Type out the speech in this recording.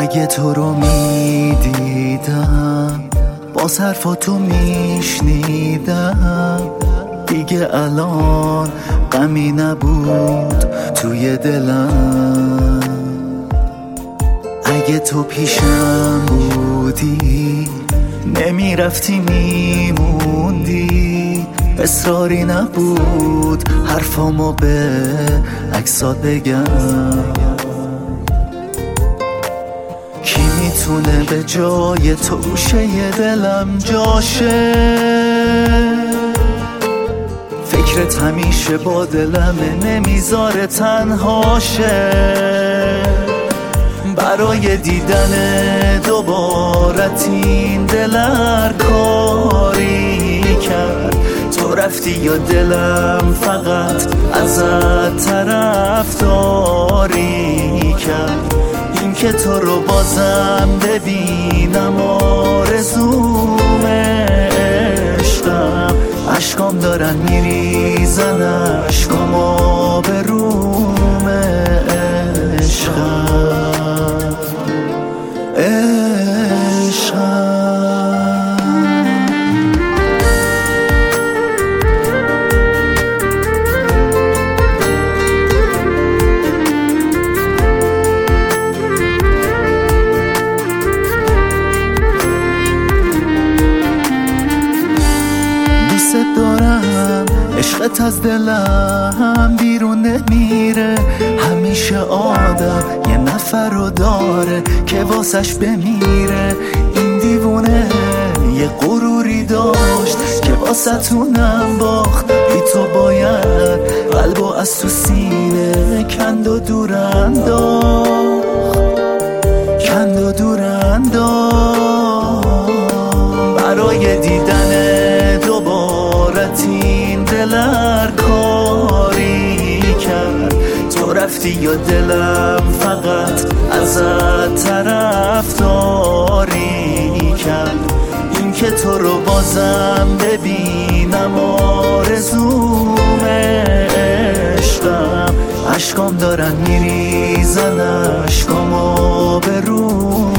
اگه تو رو میدیدم باز حرفاتو میشنیدم، دیگه الان غمی نبود توی دلم. اگه تو پیشم بودی نمیرفتی میموندی، اصراری نبود حرفامو به عکسات بگم. کی میتونه به جای تو گوشه دلم جاشه؟ فکرت همیشه با دلمه نمیذاره تنهاشه. برای دیدن دوبارت این دل کاری کرد. تو رفتی یا دلم فقط ازت طرفداری کرد. این که تو رو بازم ببینم آرزوم عشقم. اشکام دارن میریزن اشکام آبروم عشقم. دوست دارم عشقت از دلم بیرون نمیره. همیشه آدم یه نفر رو داره که واسش بمیره. این دیوونه یه غروری داشت که واسه تونم باخت. بی تو باید قلبو از تو سینه کند و دور انداخت، کند و دور انداخت. برای دیدن دوبارت این دل کاری کرد. تو رفتی یا دلم فقط ازت طرفداری کرد. این که تو رو بازم ببینم آرزوم عشقم. اشکام دارن میریزن اشکام آبروم